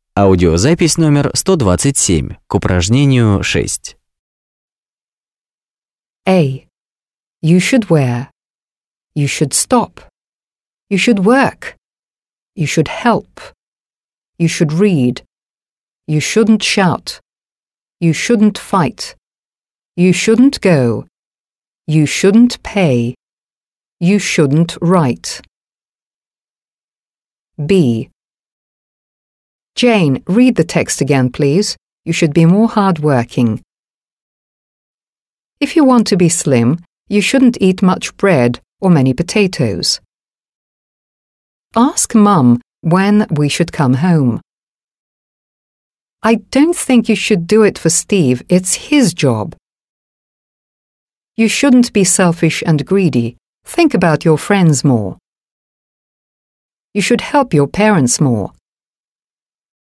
Аудиозапись номер 127 к упражнению 6. A. You should wear. You should stop. You should work. You should help. You should read. You shouldn't shout. You shouldn't fight. You shouldn't go. You shouldn't pay. You shouldn't write. B. Jane, read the text again, please. You should be more hard-working. If you want to be slim, you shouldn't eat much bread or many potatoes. Ask Mum when we should come home. I don't think you should do it for Steve. It's his job. You shouldn't be selfish and greedy. Think about your friends more. You should help your parents more.